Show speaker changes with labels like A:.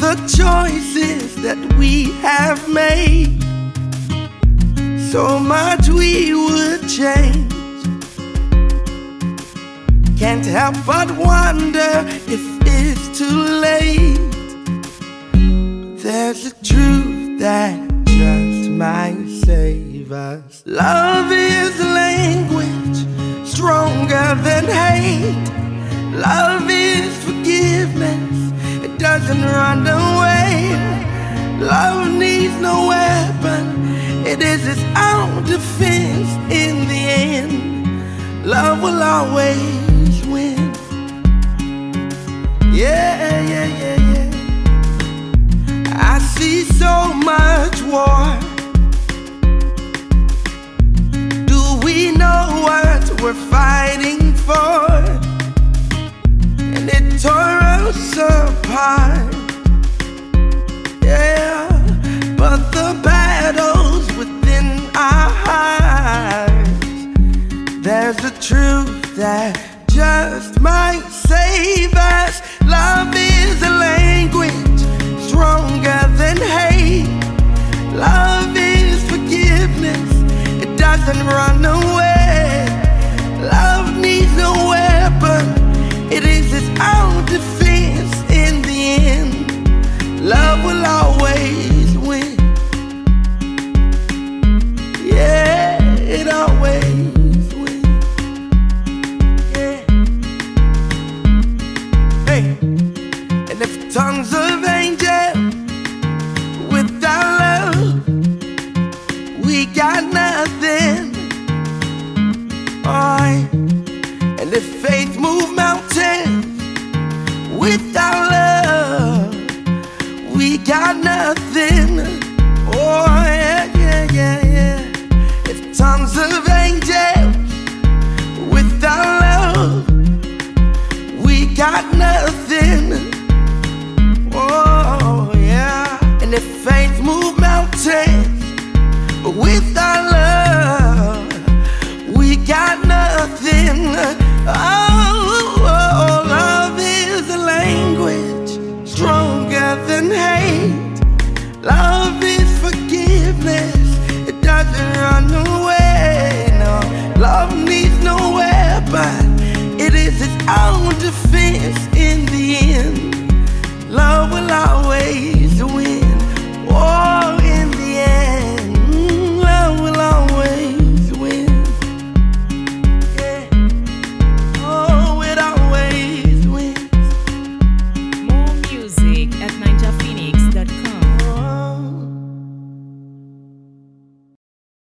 A: the choices that we have made, so much we would change. Can't help but wonder if it's too late. There's a truth that just might save us. Love is a language stronger than hate. Love is forgiveness, it doesn't run away. Love needs no weapon, it is its own defense. In the end, love will always win. Yeah, yeah, yeah, yeah. I see so much war. Do we know what we're fighting for? And it tore us apart. Yeah, but the battle's within our hearts. There's a truth that just might save us. Love is a language stronger than hate. Love is forgiveness, it doesn't run away. Love needs no weapon, it is its own defense. In the end, love will always win. Yeah, it always wins. Yeah. Hey, and if tongues of angels without love, we got nothing. Alright. And if faith move mountains without love, we got nothing. Oh yeah, yeah, yeah, yeah. If tongues of angels without love, we got nothing. Oh yeah. And if faith move mountains without love, we got nothing.